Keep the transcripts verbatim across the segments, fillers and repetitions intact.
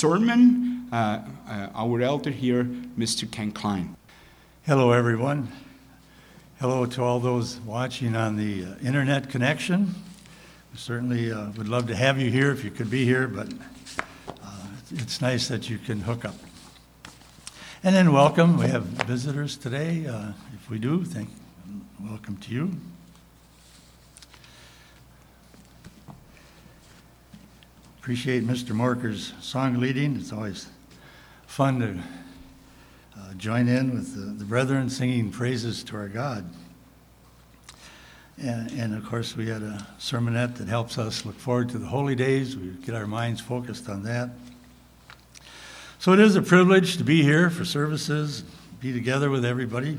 sermon, uh, uh, our elder here, Mister Ken Klein. Hello, everyone. Hello to all those watching on the uh, internet connection. We certainly uh, would love to have you here if you could be here, but uh, it's nice that you can hook up. And then welcome. We have visitors today. Uh, if we do, thank welcome to you. Appreciate Mister Morker's song leading. It's always fun to uh, join in with the, the brethren singing praises to our God. And, and of course, we had a sermonette that helps us look forward to the holy days. We get our minds focused on that. So it is a privilege to be here for services, be together with everybody.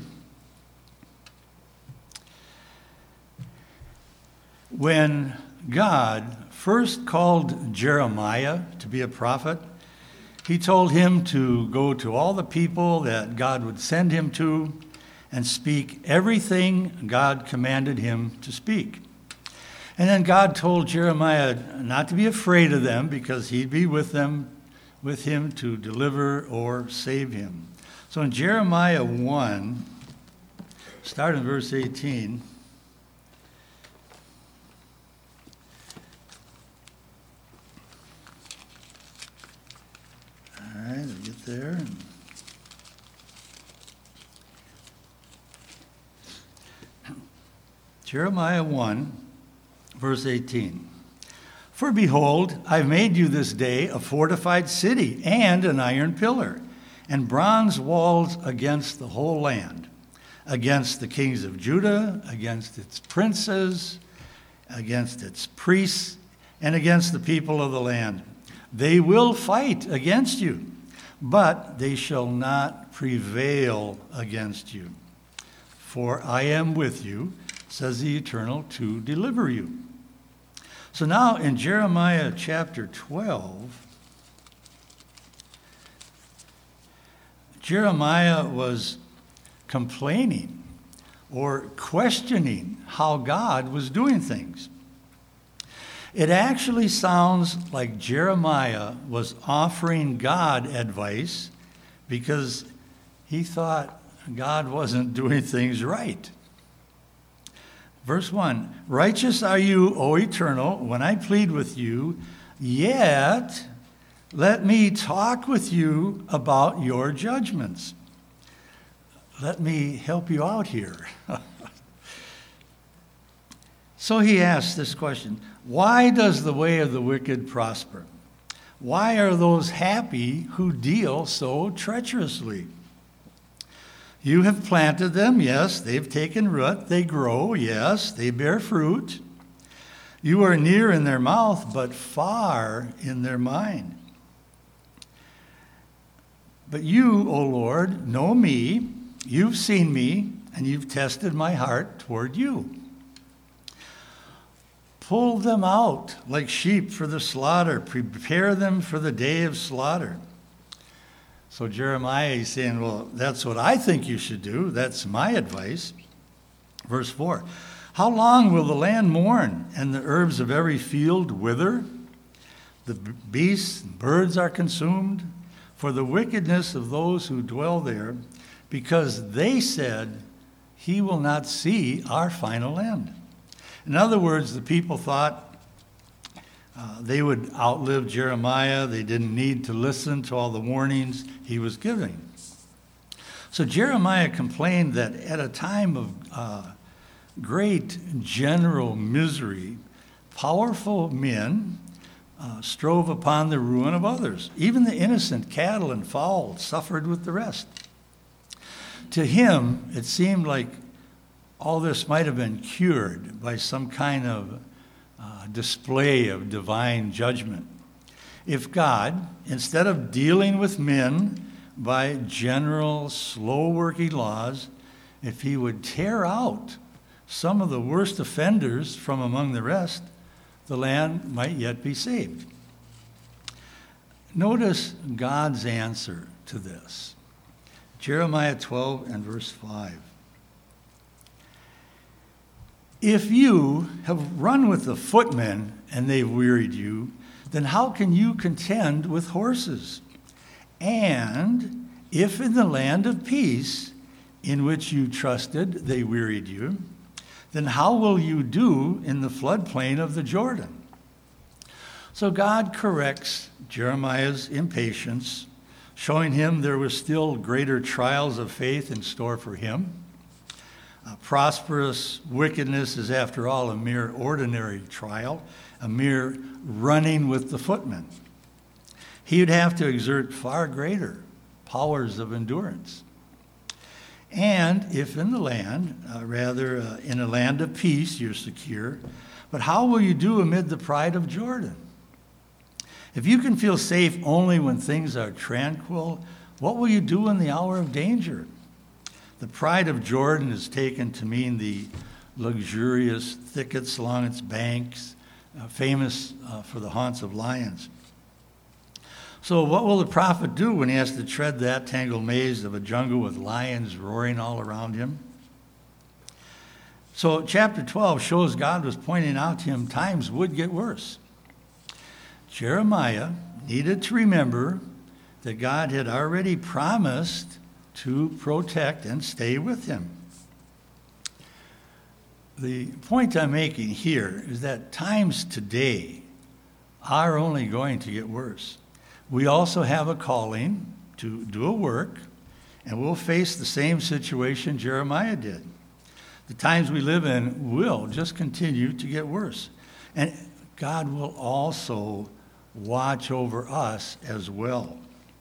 When God first called Jeremiah to be a prophet, he told him to go to all the people that God would send him to and speak everything God commanded him to speak. And then God told Jeremiah not to be afraid of them because he'd be with them, with him to deliver or save him. So in Jeremiah one, start in verse eighteen. All right, I'll get there. Jeremiah one, verse eighteen. For behold, I've made you this day a fortified city and an iron pillar, and bronze walls against the whole land, against the kings of Judah, against its princes, against its priests, and against the people of the land. They will fight against you, but they shall not prevail against you. For I am with you, says the Eternal, to deliver you. So now in Jeremiah chapter twelve, Jeremiah was complaining or questioning how God was doing things. It actually sounds like Jeremiah was offering God advice because he thought God wasn't doing things right. Verse one, righteous are you, O Eternal, when I plead with you, yet let me talk with you about your judgments. Let me help you out here. So he asks this question, why does the way of the wicked prosper? Why are those happy who deal so treacherously? You have planted them, yes, they've taken root, they grow, yes, they bear fruit. You are near in their mouth, but far in their mind. But you, O Lord, know me, you've seen me, and you've tested my heart toward you. Pull them out like sheep for the slaughter, prepare them for the day of slaughter. So Jeremiah is saying, well, that's what I think you should do. That's my advice. Verse four, how long will the land mourn and the herbs of every field wither? The beasts and birds are consumed for the wickedness of those who dwell there, because they said, he will not see our final end. In other words, the people thought, Uh, they would outlive Jeremiah. They didn't need to listen to all the warnings he was giving. So Jeremiah complained that at a time of uh, great general misery, powerful men uh, strove upon the ruin of others. Even the innocent cattle and fowl suffered with the rest. To him, it seemed like all this might have been cured by some kind of Uh, display of divine judgment. If God, instead of dealing with men by general, slow-working laws, if he would tear out some of the worst offenders from among the rest, the land might yet be saved. Notice God's answer to this. Jeremiah twelve and verse five. If you have run with the footmen and they've wearied you, then how can you contend with horses? And if in the land of peace, in which you trusted, they wearied you, then how will you do in the floodplain of the Jordan? So God corrects Jeremiah's impatience, showing him there were still greater trials of faith in store for him. Uh, prosperous wickedness is, after all, a mere ordinary trial, a mere running with the footmen. He would have to exert far greater powers of endurance. And if in the land, uh, rather uh, in a land of peace, you're secure, but how will you do amid the pride of Jordan? If you can feel safe only when things are tranquil, what will you do in the hour of danger? The pride of Jordan is taken to mean the luxurious thickets along its banks, uh, famous uh, for the haunts of lions. So what will the prophet do when he has to tread that tangled maze of a jungle with lions roaring all around him? So chapter twelve shows God was pointing out to him times would get worse. Jeremiah needed to remember that God had already promised to protect and stay with him. The point I'm making here is that times today are only going to get worse. We also have a calling to do a work, and we'll face the same situation Jeremiah did. The times we live in will just continue to get worse. And God will also watch over us as well.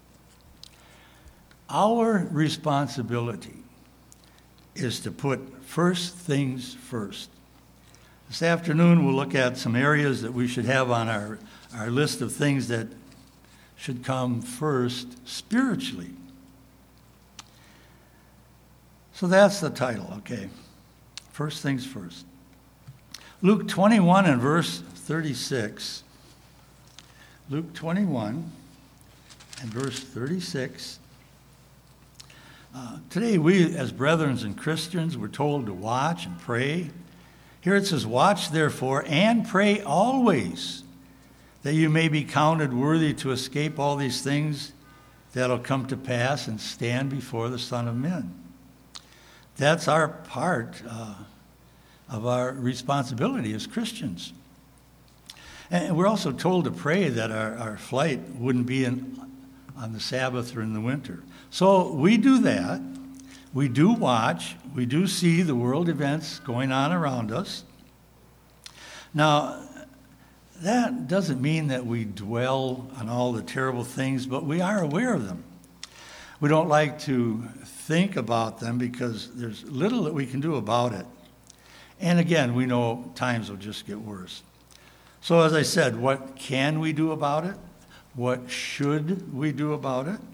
Our responsibility is to put first things first. This afternoon we'll look at some areas that we should have on our, our list of things that should come first spiritually. So that's the title, okay. First things first. Luke twenty-one and verse thirty-six. Luke twenty-one and verse thirty-six. Uh, today we, as brethren and Christians, we're told to watch and pray. Here it says, watch therefore and pray always, that you may be counted worthy to escape all these things that'll come to pass and stand before the Son of Men. That's our part uh, of our responsibility as Christians. And we're also told to pray that our, our flight wouldn't be in, on the Sabbath or in the winter. So we do that. We do watch. We do see the world events going on around us. Now, that doesn't mean that we dwell on all the terrible things, but we are aware of them. We don't like to think about them because there's little that we can do about it. And again, we know times will just get worse. So as I said, what can we do about it? What should we do about it?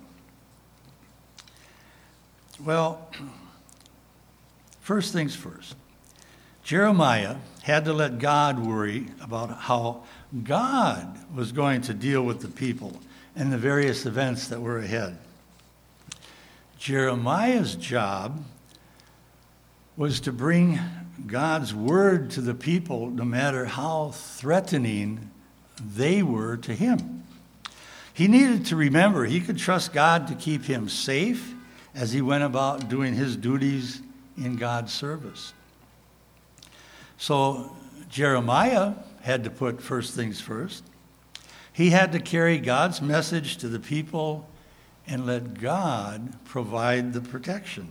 Well, first things first. Jeremiah had to let God worry about how God was going to deal with the people and the various events that were ahead. Jeremiah's job was to bring God's word to the people no matter how threatening they were to him. He needed to remember he could trust God to keep him safe as he went about doing his duties in God's service. So Jeremiah had to put first things first. He had to carry God's message to the people and let God provide the protection.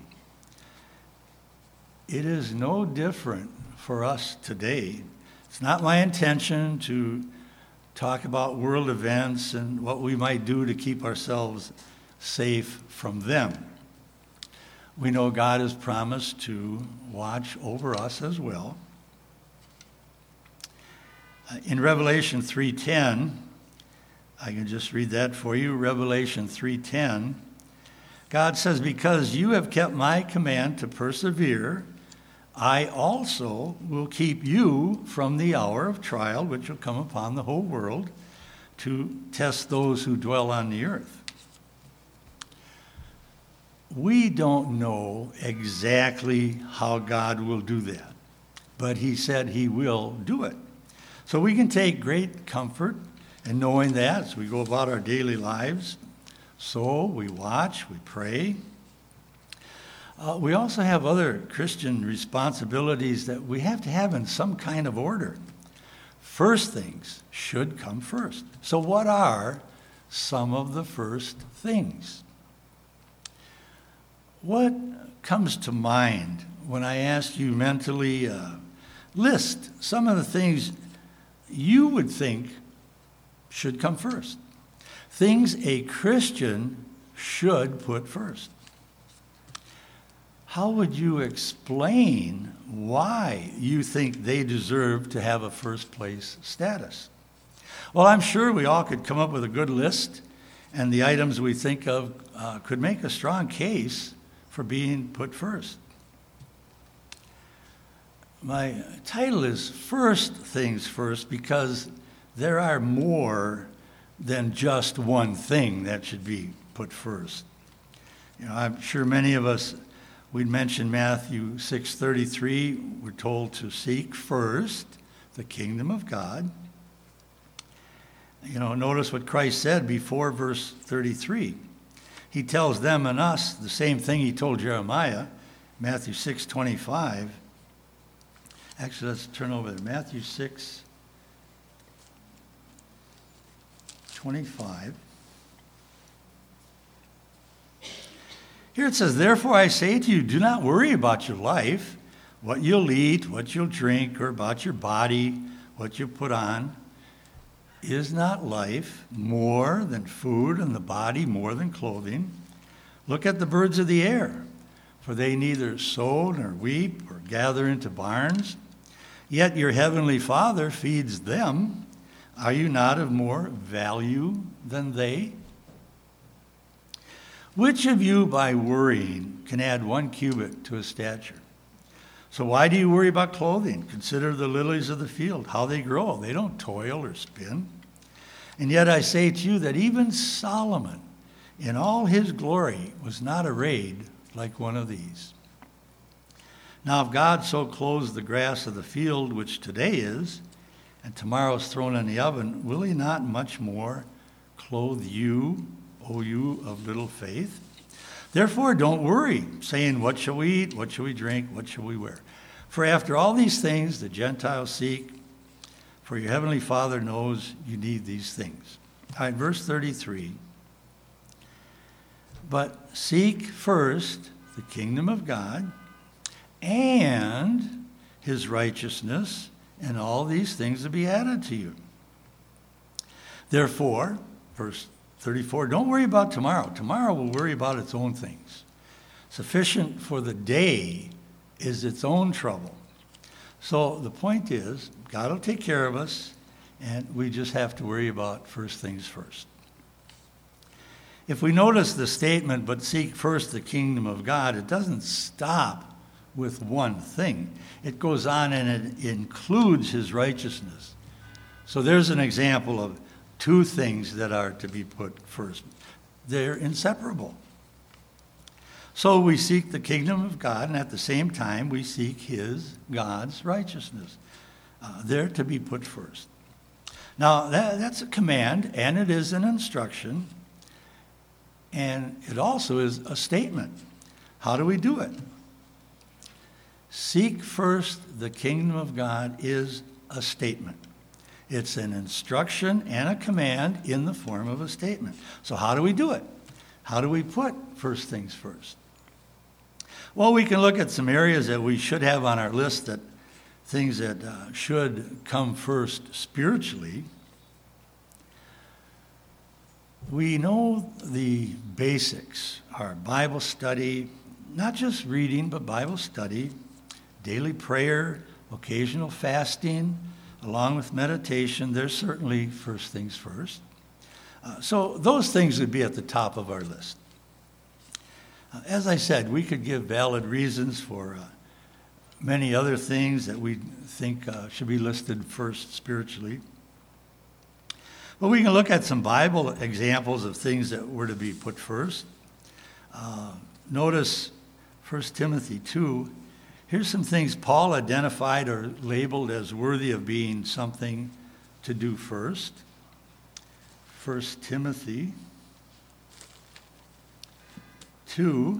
It is no different for us today. It's not my intention to talk about world events and what we might do to keep ourselves safe from them. We know God has promised to watch over us as well. In Revelation three ten, I can just read that for you. Revelation three ten, God says, because you have kept my command to persevere, I also will keep you from the hour of trial, which will come upon the whole world to test those who dwell on the earth. We don't know exactly how God will do that, but he said he will do it. So we can take great comfort And knowing that, as we go about our daily lives, so we watch, we pray. Uh, we also have other Christian responsibilities that we have to have in some kind of order. First things should come first. So what are some of the first things? What comes to mind when I ask you mentally, uh, list some of the things you would think should come first? Things a Christian should put first. How would you explain why you think they deserve to have a first place status? Well, I'm sure we all could come up with a good list, and the items we think of uh, could make a strong case for being put first. My title is First Things First because there are more than just one thing that should be put first. You know, I'm sure many of us, we'd mentioned Matthew six thirty-three, we're told to seek first the kingdom of God. You know, notice what Christ said before verse thirty-three. He tells them and us the same thing he told Jeremiah, Matthew six twenty-five. Actually, let's turn over to Matthew six twenty-five. Here it says, "Therefore I say to you, do not worry about your life, what you'll eat, what you'll drink, or about your body, what you put on. Is not life more than food, and the body more than clothing? Look at the birds of the air, for they neither sow nor reap or gather into barns, yet your heavenly Father feeds them. Are you not of more value than they? Which of you by worrying can add one cubit to his stature? So why do you worry about clothing? Consider the lilies of the field, how they grow. They don't toil or spin. And yet I say to you that even Solomon, in all his glory, was not arrayed like one of these. Now if God so clothes the grass of the field, which today is, and tomorrow is thrown in the oven, will he not much more clothe you, O you of little faith? Therefore don't worry, saying, what shall we eat, what shall we drink, what shall we wear? For after all these things the Gentiles seek, for your heavenly Father knows you need these things." All right, verse thirty-three. "But seek first the kingdom of God and his righteousness, and all these things will be added to you. Therefore," verse thirty-four, "don't worry about tomorrow. Tomorrow will worry about its own things. Sufficient for the day is its own trouble." So the point is, God will take care of us, and we just have to worry about first things first. If we notice the statement, "but seek first the kingdom of God," it doesn't stop with one thing. It goes on and it includes his righteousness. So there's an example of two things that are to be put first. They're inseparable. So we seek the kingdom of God, and at the same time we seek his, God's righteousness. Uh, they're to be put first. Now that, that's a command, and it is an instruction, and it also is a statement. How do we do it? Seek first the kingdom of God is a statement. It's an instruction and a command in the form of a statement. So how do we do it? How do we put first things first? Well, we can look at some areas that we should have on our list, that things that uh, should come first spiritually. We know the basics are Bible study, not just reading, but Bible study, daily prayer, occasional fasting, along with meditation. They're certainly first things first. Uh, so those things would be at the top of our list. Uh, as I said, we could give valid reasons for uh, many other things that we think uh, should be listed first spiritually. But we can look at some Bible examples of things that were to be put first. Uh, notice First Timothy two. Here's some things Paul identified or labeled as worthy of being something to do first. First Timothy two.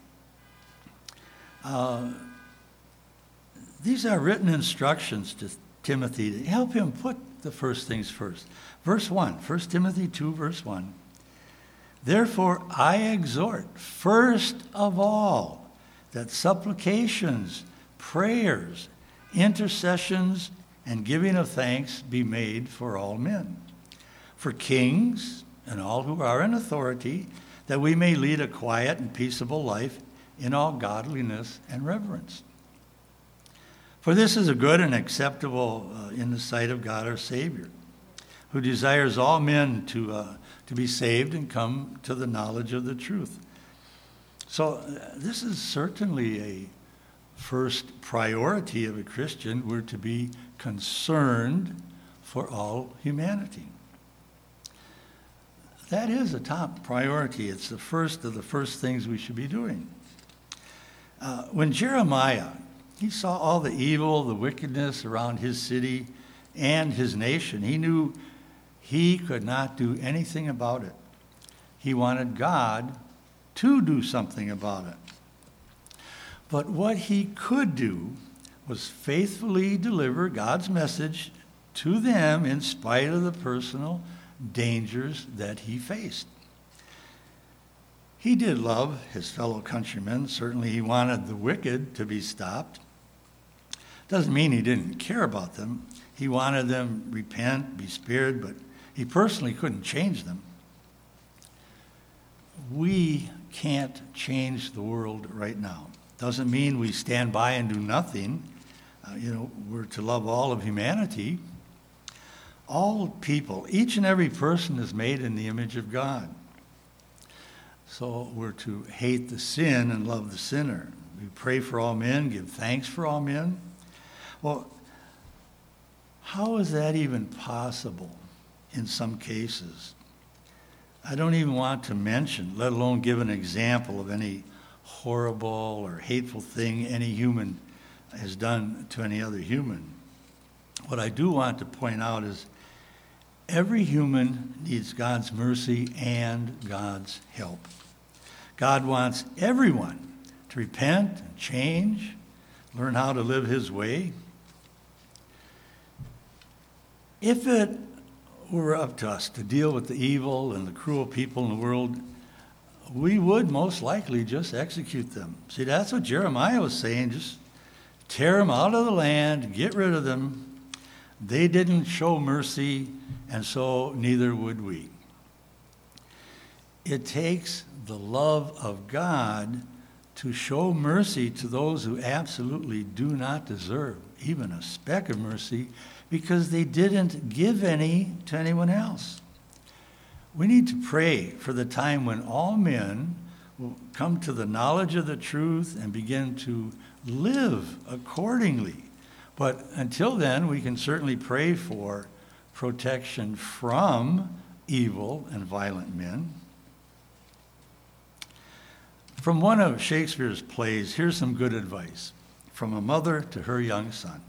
Uh, these are written instructions to Timothy to help him put the first things first. Verse one, First Timothy two, verse one. Therefore I exhort, first of all, that supplications, prayers, intercessions, and giving of thanks be made for all men, for kings and all who are in authority, that we may lead a quiet and peaceable life in all godliness and reverence. For this is a good and acceptable uh, in the sight of God our Savior, who desires all men to uh, to be saved and come to the knowledge of the truth. So uh, this is certainly a first priority of a Christian. We're to be concerned for all humanity. That is a top priority. It's the first of the first things we should be doing. Uh, when Jeremiah, he saw all the evil, the wickedness around his city and his nation, he knew he could not do anything about it. He wanted God to do something about it. But what he could do was faithfully deliver God's message to them in spite of the personal dangers that he faced. He did love his fellow countrymen. Certainly he wanted the wicked to be stopped. Doesn't mean he didn't care about them. He wanted them to repent, be spared, but he personally couldn't change them. We can't change the world right now. Doesn't mean we stand by and do nothing. Uh, you know, we're to love all of humanity. All people, each and every person is made in the image of God. So we're to hate the sin and love the sinner. We pray for all men, give thanks for all men. Well, how is that even possible in some cases? I don't even want to mention, let alone give an example of any horrible or hateful thing any human has done to any other human. What I do want to point out is every human needs God's mercy and God's help. God wants everyone to repent and change, learn how to live his way. If it were up to us to deal with the evil and the cruel people in the world, we would most likely just execute them. See, that's what Jeremiah was saying. Just tear them out of the land, get rid of them. They didn't show mercy, and so neither would we. It takes the love of God to show mercy to those who absolutely do not deserve even a speck of mercy, because they didn't give any to anyone else. We need to pray for the time when all men will come to the knowledge of the truth and begin to live accordingly. But until then, we can certainly pray for protection from evil and violent men. From one of Shakespeare's plays, here's some good advice from a mother to her young son.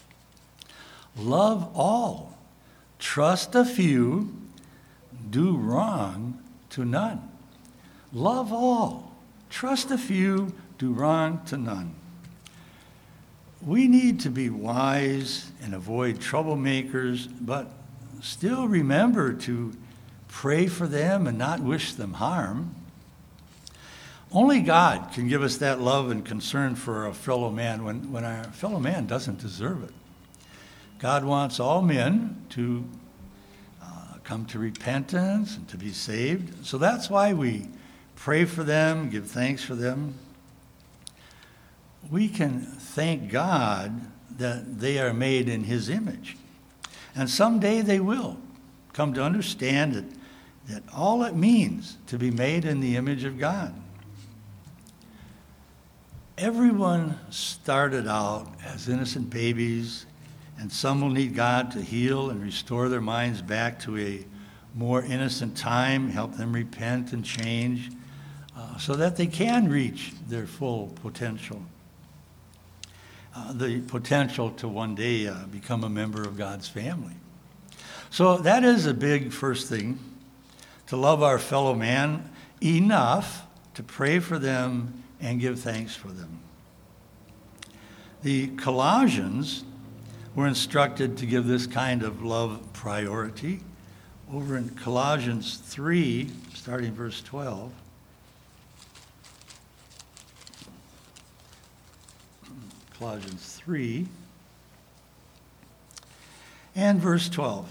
Love all, trust a few, do wrong to none. Love all, trust a few, do wrong to none. We need to be wise and avoid troublemakers, but still remember to pray for them and not wish them harm. Only God can give us that love and concern for a fellow man when, when our fellow man doesn't deserve it. God wants all men to uh, come to repentance and to be saved. So that's why we pray for them, give thanks for them. We can thank God that they are made in his image. And someday they will come to understand that, that all it means to be made in the image of God. Everyone started out as innocent babies, and some will need God to heal and restore their minds back to a more innocent time, help them repent and change, uh, so that they can reach their full potential. Uh, the potential to one day uh, become a member of God's family. So that is a big first thing. to love our fellow man enough to pray for them and give thanks for them. The Colossians were instructed to give this kind of love priority. Over in Colossians three, starting verse twelve. Colossians three and verse twelve.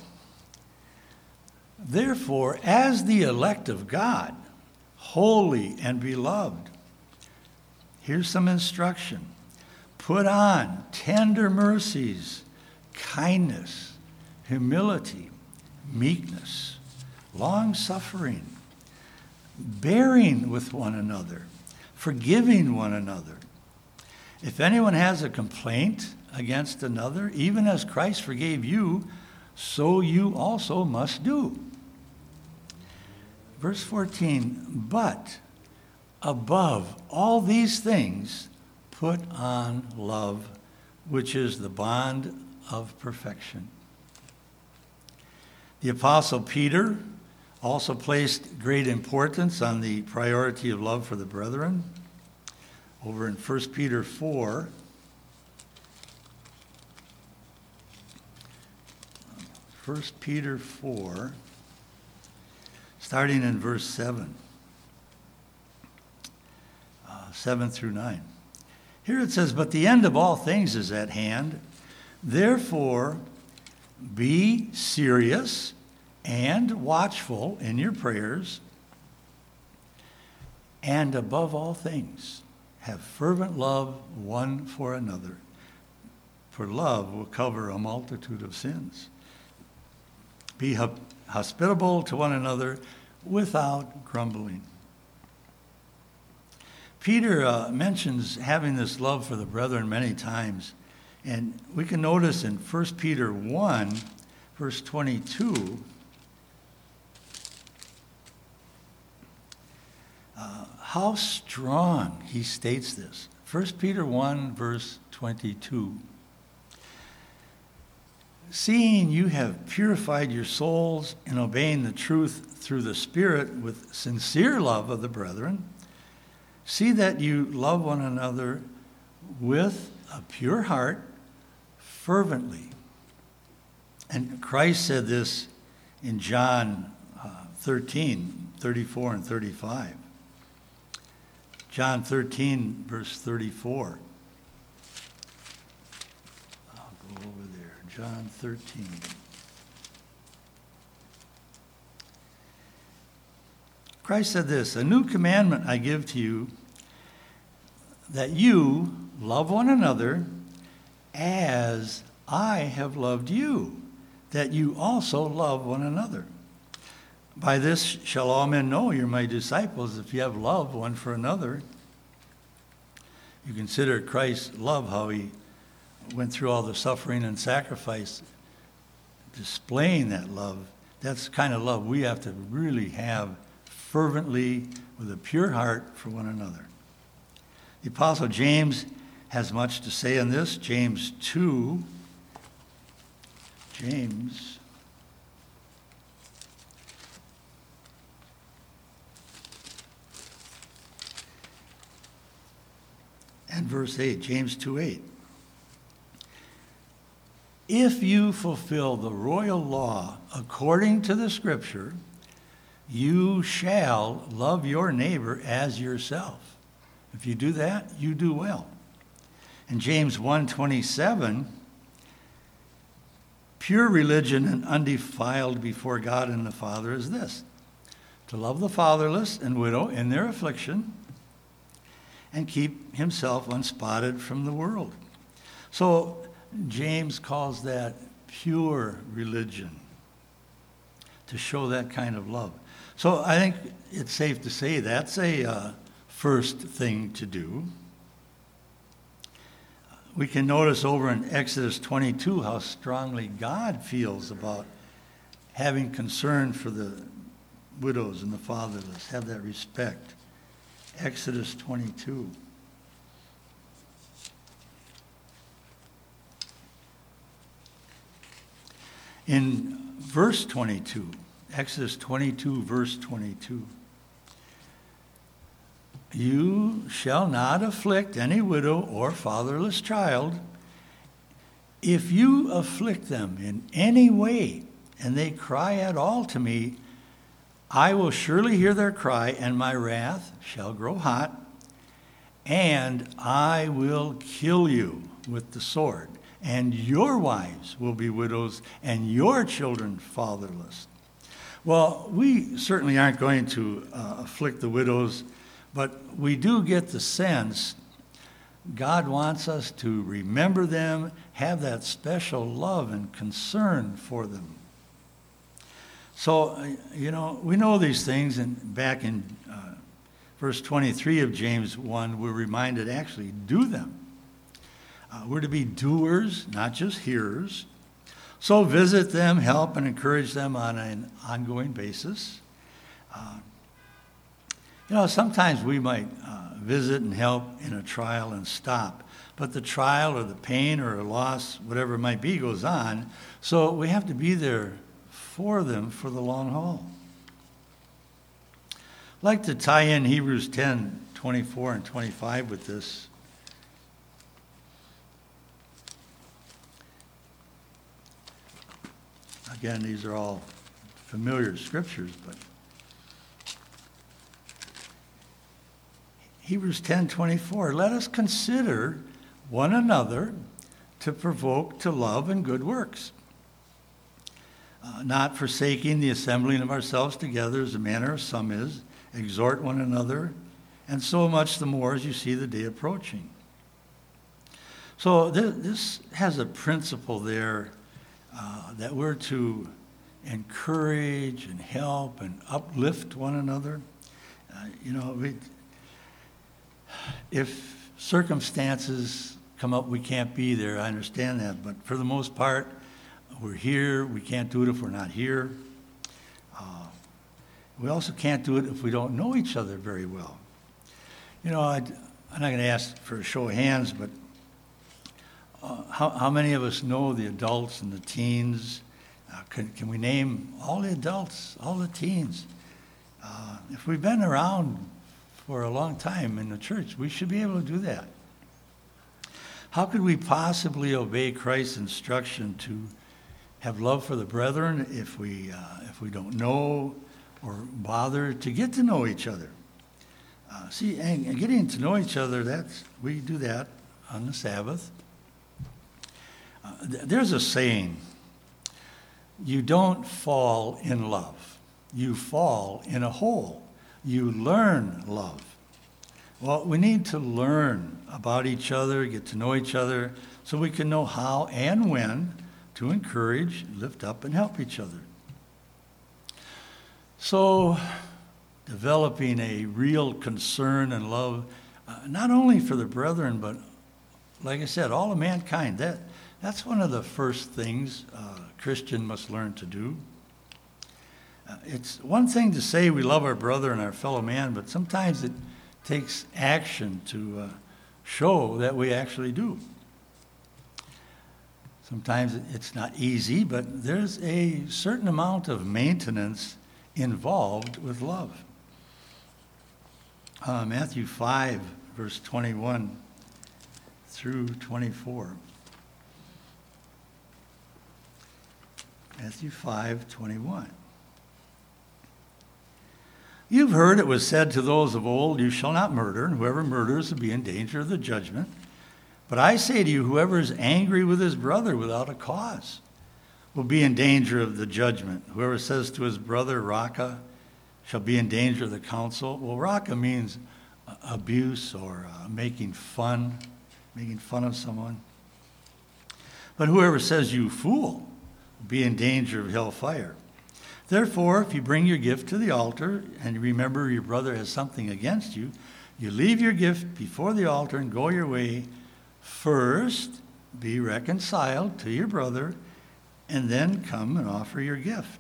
Therefore, as the elect of God, holy and beloved, here's some instruction. Put on tender mercies, kindness, humility, meekness, long-suffering, bearing with one another, forgiving one another. If anyone has a complaint against another, even as Christ forgave you, so you also must do. Verse fourteen, but above all these things, put on love, which is the bond of perfection. The Apostle Peter also placed great importance on the priority of love for the brethren. Over in First Peter four, First Peter four, starting in verse seven, uh, seven through nine. Here it says, but the end of all things is at hand. Therefore, be serious and watchful in your prayers, and above all things, have fervent love one for another, for love will cover a multitude of sins. Be hospitable to one another without grumbling. Peter uh, mentions having this love for the brethren many times, and we can notice in First Peter one, verse twenty-two, uh, how strong he states this. First Peter one, verse twenty-two. Seeing you have purified your souls in obeying the truth through the Spirit with sincere love of the brethren, see that you love one another with a pure heart, fervently. And Christ said this in John uh, thirteen, thirty-four and thirty-five. John thirteen, verse thirty-four. I'll go over there. John thirteen. Christ said this, a new commandment I give to you, that you love one another as I have loved you, that you also love one another. By this shall all men know you're my disciples, if you have love one for another. You consider Christ's love, how he went through all the suffering and sacrifice, displaying that love. That's the kind of love we have to really have fervently with a pure heart for one another. The Apostle James has much to say on this. James two. James. And verse eight, James two eight. If you fulfill the royal law according to the Scripture, you shall love your neighbor as yourself. If you do that, you do well. In James one twenty-seven, pure religion and undefiled before God and the Father is this, to love the fatherless and widow in their affliction and keep himself unspotted from the world. So James calls that pure religion, to show that kind of love. So I think it's safe to say that's a uh, first thing to do. We can notice over in Exodus twenty-two how strongly God feels about having concern for the widows and the fatherless. Have that respect. Exodus twenty-two. In verse twenty-two, Exodus twenty-two, verse twenty-two. You shall not afflict any widow or fatherless child. If you afflict them in any way, and they cry at all to me, I will surely hear their cry, and my wrath shall grow hot, and I will kill you with the sword, and your wives will be widows, and your children fatherless. Well, we certainly aren't going to uh, afflict the widows, but we do get the sense God wants us to remember them, have that special love and concern for them. So, you know, we know these things, and back in uh, verse twenty-three of James one, we're reminded actually do them. Uh, we're to be doers, not just hearers. So visit them, help and encourage them on an ongoing basis. Uh, you know, sometimes we might uh, visit and help in a trial and stop, but the trial or the pain or a loss, whatever it might be, goes on. So we have to be there for them for the long haul. I'd like to tie in Hebrews ten, twenty-four and twenty-five with this. Again, these are all familiar scriptures, but Hebrews ten, twenty-four, let us consider one another to provoke to love and good works, uh, not forsaking the assembling of ourselves together as the manner of some is, exhort one another, and so much the more as you see the day approaching. So th- this has a principle there uh, that we're to encourage and help and uplift one another. Uh, you know, we, if circumstances come up, we can't be there. I understand that, but for the most part, we're here. We can't do it if we're not here. Uh, we also can't do it if we don't know each other very well. You know, I'd, I'm not going to ask for a show of hands, but uh, how, how many of us know the adults and the teens? Uh, can, can we name all the adults, all the teens? Uh, if we've been around for a long time in the church, we should be able to do that. How could we possibly obey Christ's instruction to have love for the brethren if we uh, if we don't know or bother to get to know each other? Uh, see, and, and getting to know each other, that's we do that on the Sabbath. Uh, th- there's a saying, you don't fall in love. You fall in a hole. You learn love. Well, we need to learn about each other, get to know each other, so we can know how and when to encourage, lift up, and help each other. So, developing a real concern and love, uh, not only for the brethren, but, like I said, all of mankind. That, that's one of the first things a Christian must learn to do. Uh, it's one thing to say we love our brother and our fellow man, but sometimes it takes action to uh, show that we actually do. Sometimes it's not easy, but there's a certain amount of maintenance involved with love. Uh, Matthew five, verse twenty-one through twenty-four. Matthew five, twenty-one. You've heard it was said to those of old, you shall not murder, and whoever murders will be in danger of the judgment. But I say to you, whoever is angry with his brother without a cause will be in danger of the judgment. Whoever says to his brother, Raka, shall be in danger of the council. Well, Raka means abuse or uh, making fun, making fun of someone. But whoever says, you fool, will be in danger of hellfire. Therefore, if you bring your gift to the altar and remember your brother has something against you, you leave your gift before the altar and go your way. First, be reconciled to your brother, and then come and offer your gift.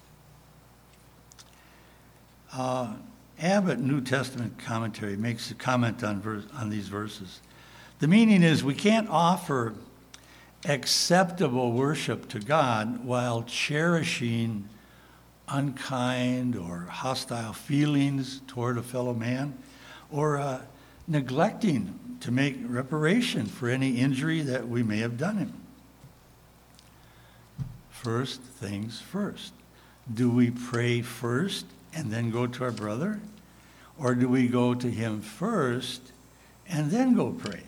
Uh, Abbott New Testament Commentary makes a comment on, verse, on these verses. The meaning is we can't offer acceptable worship to God while cherishing unkind or hostile feelings toward a fellow man, or uh, neglecting to make reparation for any injury that we may have done him. First things first. Do we pray first and then go to our brother? Or do we go to him first and then go pray?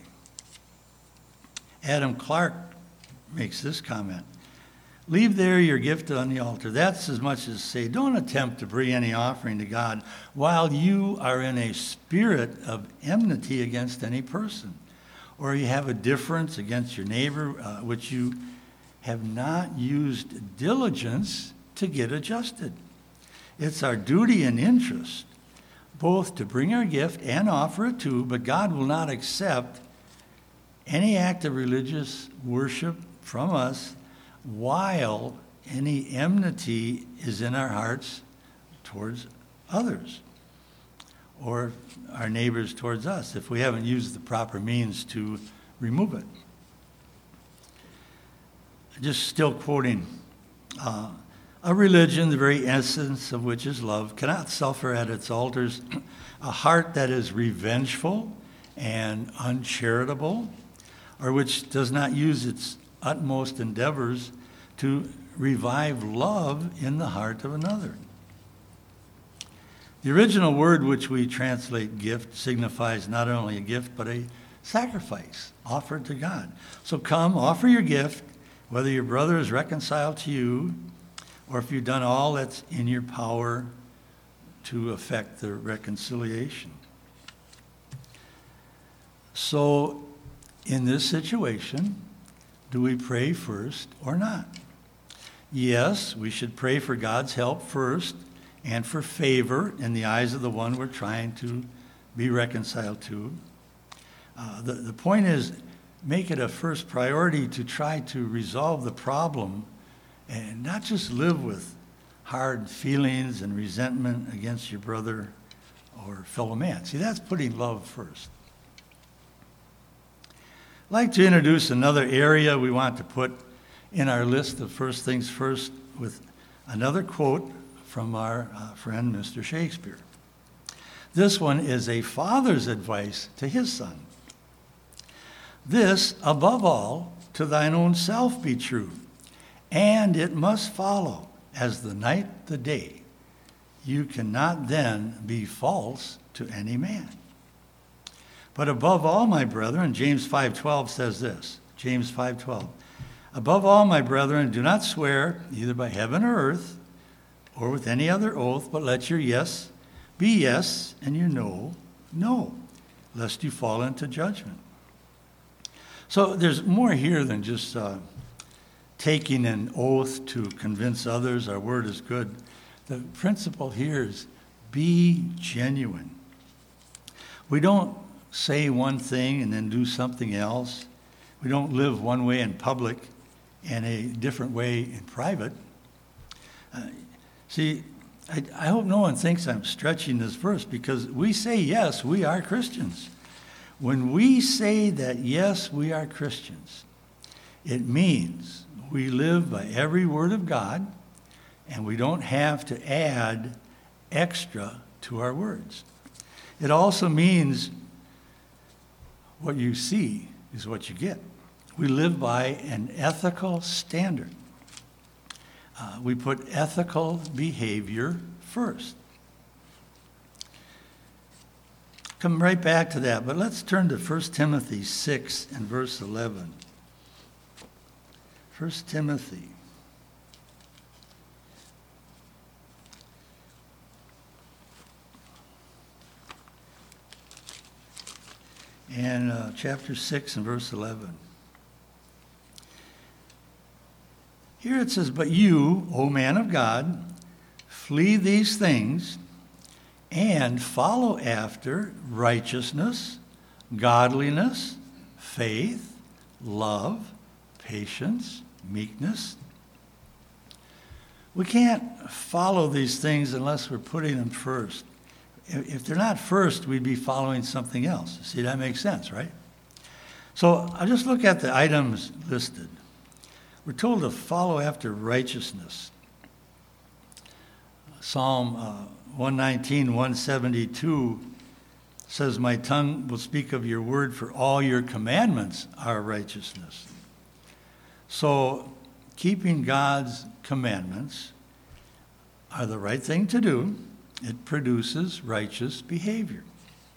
Adam Clark makes this comment. Leave there your gift on the altar. That's as much as say, don't attempt to bring any offering to God while you are in a spirit of enmity against any person, or you have a difference against your neighbor, uh, which you have not used diligence to get adjusted. It's our duty and interest both to bring our gift and offer it too, but God will not accept any act of religious worship from us while any enmity is in our hearts towards others or our neighbors towards us, if we haven't used the proper means to remove it. Just still quoting, uh, a religion, the very essence of which is love, cannot suffer at its altars a heart that is revengeful and uncharitable, or which does not use its utmost endeavors to revive love in the heart of another. The original word which we translate gift signifies not only a gift, but a sacrifice offered to God. So come, offer your gift, whether your brother is reconciled to you, or if you've done all that's in your power to effect the reconciliation. So, in this situation, do we pray first or not? Yes, we should pray for God's help first and for favor in the eyes of the one we're trying to be reconciled to. Uh, the, the point is, make it a first priority to try to resolve the problem and not just live with hard feelings and resentment against your brother or fellow man. See, that's putting love first. I'd like to introduce another area we want to put in our list of first things first with another quote from our uh, friend Mister Shakespeare. This one is a father's advice to his son. This, above all, to thine own self be true, and it must follow, as the night the day. You cannot then be false to any man. But above all, my brethren, James five twelve says this, James five twelve, above all, my brethren, do not swear either by heaven or earth or with any other oath, but let your yes be yes and your no, no, lest you fall into judgment. So there's more here than just uh, taking an oath to convince others our word is good. The principle here is be genuine. We don't say one thing and then do something else. We don't live one way in public and a different way in private. Uh, see, I, I hope no one thinks I'm stretching this verse, because we say, yes, we are Christians. When we say that, yes, we are Christians, it means we live by every word of God, and we don't have to add extra to our words. It also means what you see is what you get. We live by an ethical standard. Uh, we put ethical behavior first. Come right back to that, but let's turn to First Timothy six and verse eleven. First Timothy. And uh, chapter six and verse eleven. Here it says, but you, O man of God, flee these things and follow after righteousness, godliness, faith, love, patience, meekness. We can't follow these things unless we're putting them first. If they're not first, we'd be following something else. See, that makes sense, right? So I'll just look at the items listed. We're told to follow after righteousness. Psalm uh, one nineteen, one seventy-two says, my tongue will speak of your word, for all your commandments are righteousness. So keeping God's commandments are the right thing to do. It produces righteous behavior.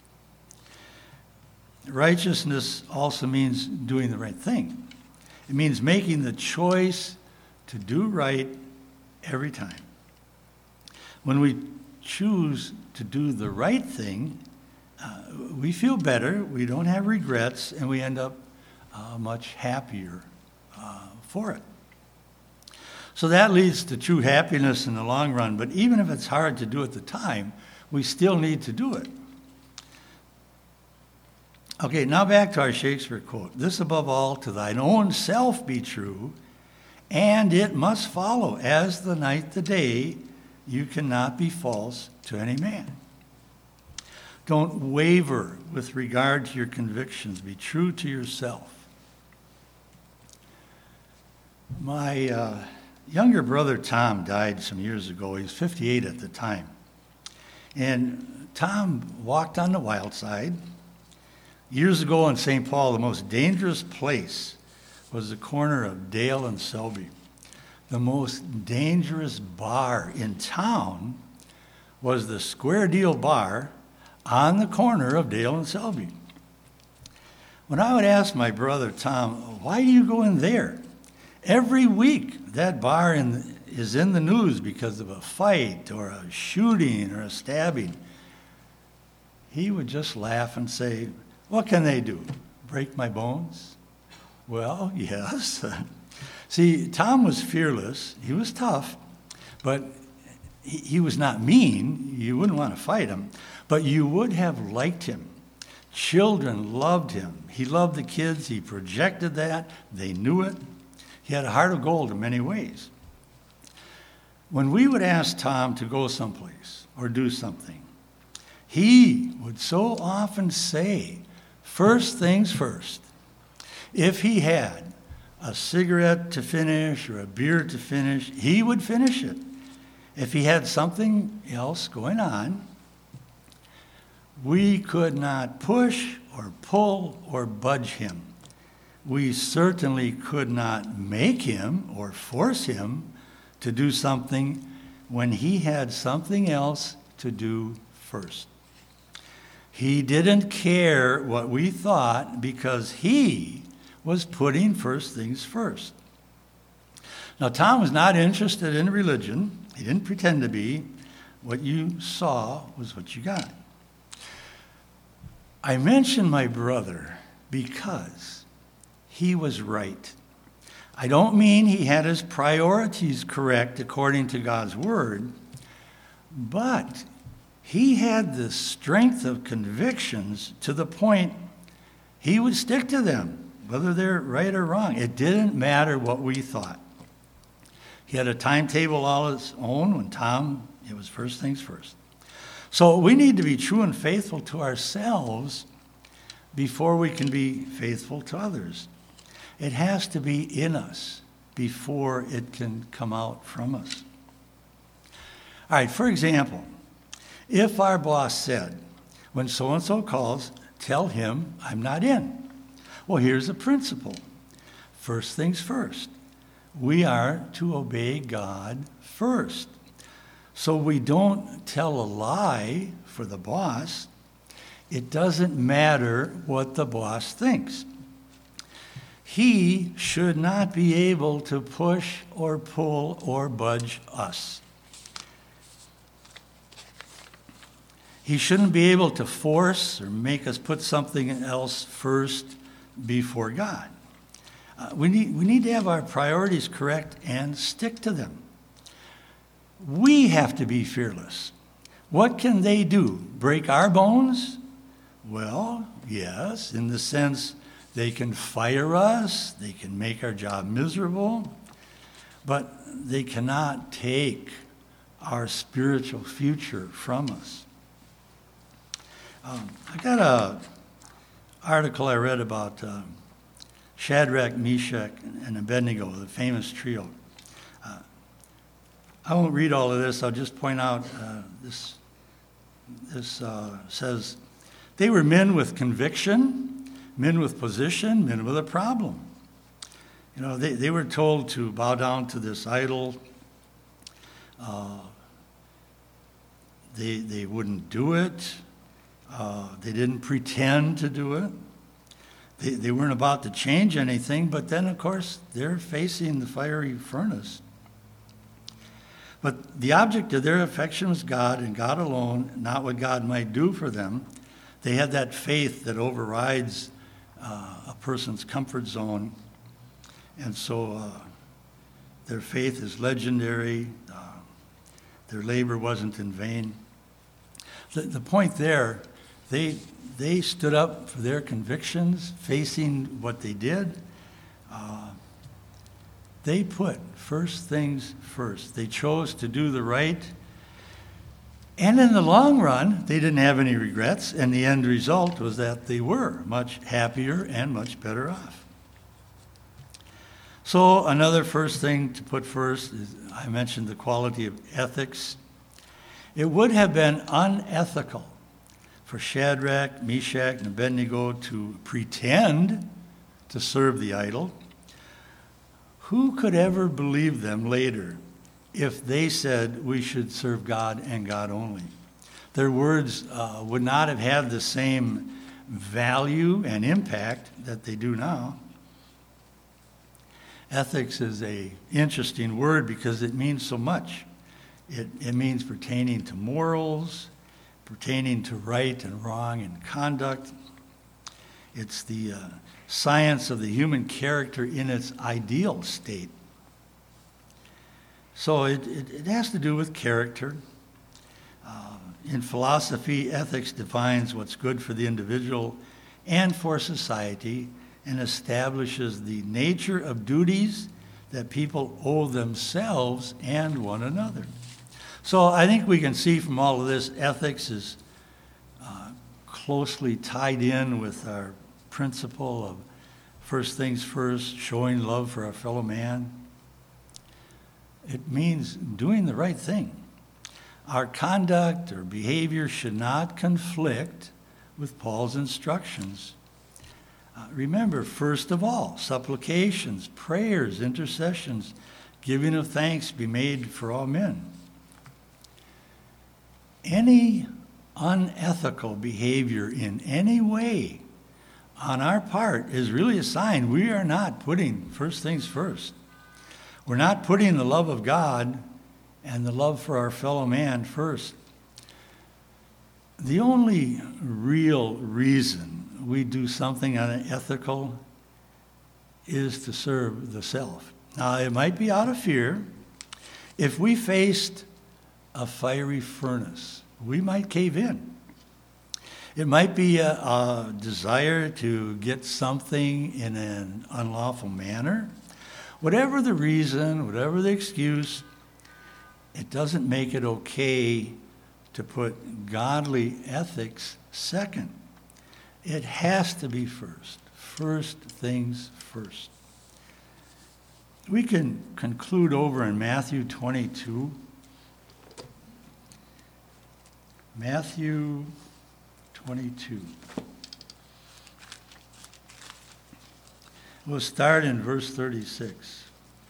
Righteousness also means doing the right thing. It means making the choice to do right every time. When we choose to do the right thing, uh, we feel better, we don't have regrets, and we end up uh, much happier uh, for it. So that leads to true happiness in the long run, but even if it's hard to do at the time, we still need to do it. Okay, now back to our Shakespeare quote. This above all to thine own self be true, and it must follow, as the night the day, you cannot be false to any man. Don't waver with regard to your convictions. Be true to yourself. My uh, younger brother Tom died some years ago. He was fifty-eight at the time. And Tom walked on the wild side. Years ago in Saint Paul, the most dangerous place was the corner of Dale and Selby. The most dangerous bar in town was the Square Deal Bar on the corner of Dale and Selby. When I would ask my brother Tom, why do you go in there? Every week that bar in, is in the news because of a fight or a shooting or a stabbing. He would just laugh and say, what can they do? Break my bones? Well, yes. See, Tom was fearless. He was tough, but he, he was not mean. You wouldn't want to fight him, but you would have liked him. Children loved him. He loved the kids. He projected that. They knew it. He had a heart of gold in many ways. When we would ask Tom to go someplace or do something, he would so often say, first things first. If he had a cigarette to finish or a beer to finish, he would finish it. If he had something else going on, we could not push or pull or budge him. We certainly could not make him or force him to do something when he had something else to do first. He didn't care what we thought because he was putting first things first. Now, Tom was not interested in religion. He didn't pretend to be. What you saw was what you got. I mention my brother because he was right. I don't mean he had his priorities correct according to God's word, but he had the strength of convictions to the point he would stick to them, whether they're right or wrong. It didn't matter what we thought. He had a timetable all his own. When Tom, it was first things first. So we need to be true and faithful to ourselves before we can be faithful to others. It has to be in us before it can come out from us. All right, for example, if our boss said, when so-and-so calls, tell him I'm not in. Well, here's a principle. First things first. We are to obey God first. So we don't tell a lie for the boss. It doesn't matter what the boss thinks. He should not be able to push or pull or budge us. He shouldn't be able to force or make us put something else first before God. Uh, we need, we need to have our priorities correct and stick to them. We have to be fearless. What can they do? Break our bones? Well, yes, in the sense they can fire us, they can make our job miserable, but they cannot take our spiritual future from us. Um, I got an article I read about uh, Shadrach, Meshach, and Abednego, the famous trio. Uh, I won't read all of this. I'll just point out uh, this. This uh, says, they were men with conviction, men with position, men with a problem. You know, they, they were told to bow down to this idol. Uh, they, they wouldn't do it. Uh, they didn't pretend to do it. They, they weren't about to change anything, but then, of course, they're facing the fiery furnace. But the object of their affection was God and God alone, not what God might do for them. They had that faith that overrides uh, a person's comfort zone. And so uh, their faith is legendary. Uh, their labor wasn't in vain. The, the point there, they, they stood up for their convictions, facing what they did. Uh, they put first things first. They chose to do the right. And in the long run, they didn't have any regrets. And the end result was that they were much happier and much better off. So another first thing to put first is, I mentioned the quality of ethics. It would have been unethical for Shadrach, Meshach, and Abednego to pretend to serve the idol. Who could ever believe them later if they said we should serve God and God only? Their words uh, would not have had the same value and impact that they do now. Ethics is an interesting word because it means so much. It, it means pertaining to morals, pertaining to right and wrong and conduct. It's the uh, science of the human character in its ideal state. So it, it, it has to do with character. Uh, in philosophy, ethics defines what's good for the individual and for society and establishes the nature of duties that people owe themselves and one another. So I think we can see from all of this, ethics is uh, closely tied in with our principle of first things first, showing love for our fellow man. It means doing the right thing. Our conduct or behavior should not conflict with Paul's instructions. Uh, remember, first of all, supplications, prayers, intercessions, giving of thanks be made for all men. Any unethical behavior in any way on our part is really a sign we are not putting first things first. We're not putting the love of God and the love for our fellow man first. The only real reason we do something unethical is to serve the self. Now, it might be out of fear. If we faced a fiery furnace, we might cave in. It might be a, a desire to get something in an unlawful manner. Whatever the reason, whatever the excuse, it doesn't make it okay to put godly ethics second. It has to be first. First things first. We can conclude over in Matthew twenty-two. Matthew twenty-two. We'll start in verse thirty-six.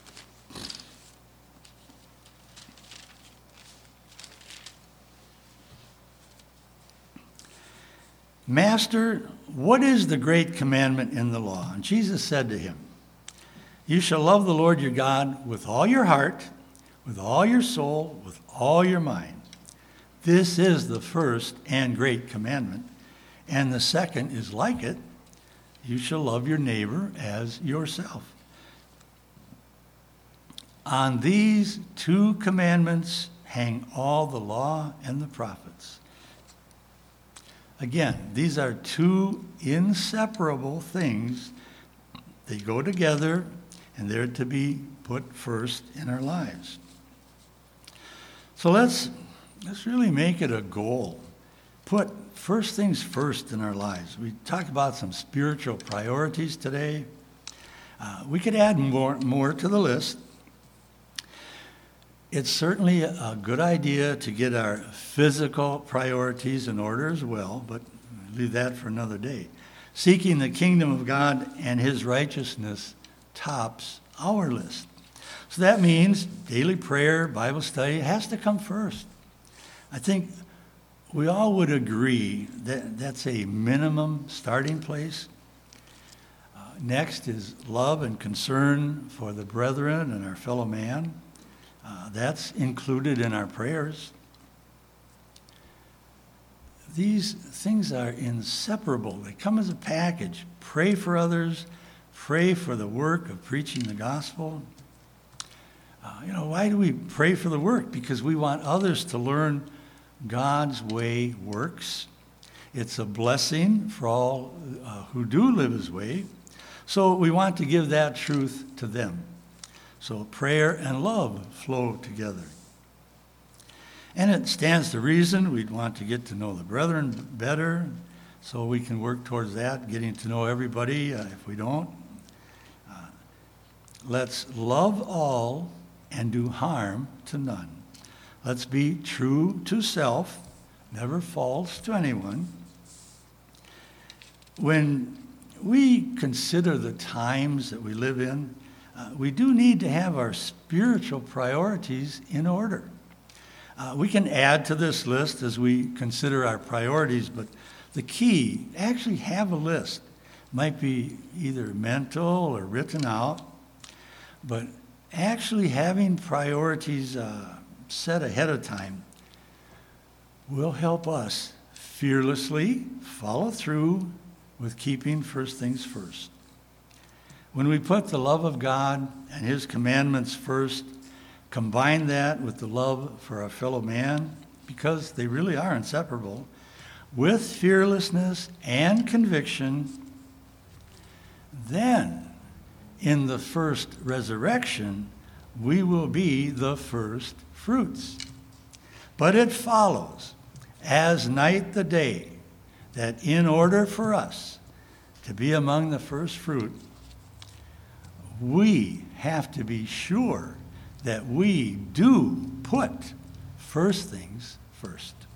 Master, what is the great commandment in the law? And Jesus said to him, you shall love the Lord your God with all your heart, with all your soul, with all your mind. This is the first and great commandment. And the second is like it. You shall love your neighbor as yourself. On these two commandments hang all the law and the prophets. Again, these are two inseparable things. They go together, and they're to be put first in our lives. So let's, let's really make it a goal. Put first things first in our lives. We talked about some spiritual priorities today. Uh, we could add more, more to the list. It's certainly a good idea to get our physical priorities in order as well, but leave that for another day. Seeking the kingdom of God and his righteousness tops our list. So that means daily prayer, Bible study has to come first. I think we all would agree that that's a minimum starting place. Uh, next is love and concern for the brethren and our fellow man. Uh, that's included in our prayers. These things are inseparable. They come as a package. Pray for others. Pray for the work of preaching the gospel. Uh, you know, why do we pray for the work? Because we want others to learn God's way works. It's a blessing for all uh, who do live his way. So we want to give that truth to them. So prayer and love flow together. And it stands to reason we'd want to get to know the brethren better, so we can work towards that, getting to know everybody uh, if we don't. Uh, let's love all and do harm to none. Let's be true to self, never false to anyone. When we consider the times that we live in, uh, we do need to have our spiritual priorities in order. Uh, we can add to this list as we consider our priorities, but the key, actually have a list. Might be either mental or written out, but actually having priorities uh, set ahead of time will help us fearlessly follow through with keeping first things first. When we put the love of God and his commandments first, combine that with the love for our fellow man, because they really are inseparable, with fearlessness and conviction, then in the first resurrection, we will be the first fruits. But it follows, as night the day, that in order for us to be among the first fruit, we have to be sure that we do put first things first.